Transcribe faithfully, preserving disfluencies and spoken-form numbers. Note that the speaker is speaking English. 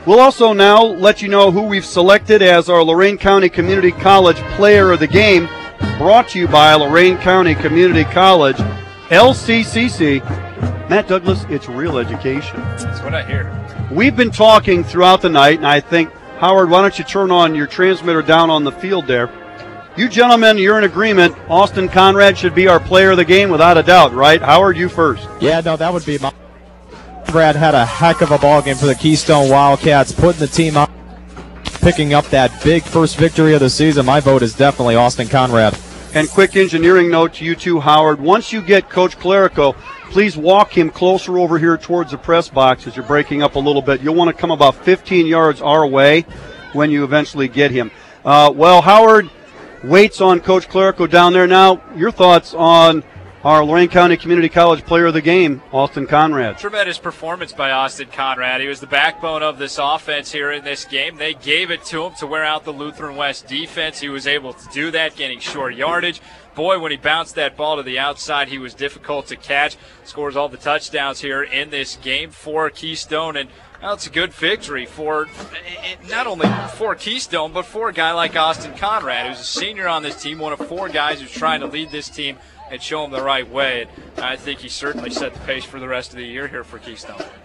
We'll also now let you know who we've selected as our Lorain County Community College Player of the Game, brought to you by Lorain County Community College, L C C C. Matt Douglas, it's real education. That's what I hear. We've been talking throughout the night, and I think, Howard, why don't you turn on your transmitter down on the field there? You gentlemen, you're in agreement. Austin Conrad should be our player of the game without a doubt, right? Howard, you first. Yeah, no, that would be my. Conrad had a heck of a ball game for the Keystone Wildcats, putting the team up, picking up that big first victory of the season. My vote is definitely Austin Conrad. And quick engineering note to you too, Howard. Once you get Coach Clerico, please walk him closer over here towards the press box as you're breaking up a little bit. You'll want to come about fifteen yards our way when you eventually get him. Uh, well, Howard waits on Coach Clerico down there. Now, your thoughts on our Lorain County Community College Player of the Game, Austin Conrad. Tremendous performance by Austin Conrad. He was the backbone of this offense here in this game. They gave it to him to wear out the Lutheran West defense. He was able to do that, getting short yardage. Boy, when he bounced that ball to the outside, he was difficult to catch. Scores all the touchdowns here in this game for Keystone. And well, it's a good victory for not only for Keystone, but for a guy like Austin Conrad, who's a senior on this team, one of four guys who's trying to lead this team and show them the right way. And I think he certainly set the pace for the rest of the year here for Keystone.